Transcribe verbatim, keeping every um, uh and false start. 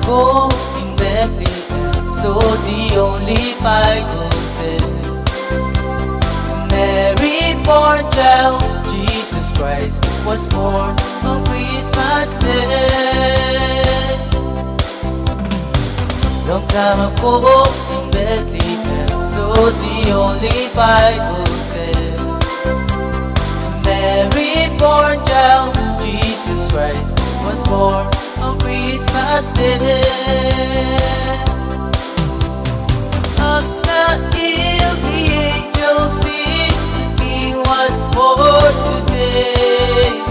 ago in Bethlehem, so the only Bible said, Mary born child, Jesus Christ was born on Christmas Day. Long time ago in Bethlehem, so the only Bible said, Mary born child, Jesus Christ was born on Christmas Day.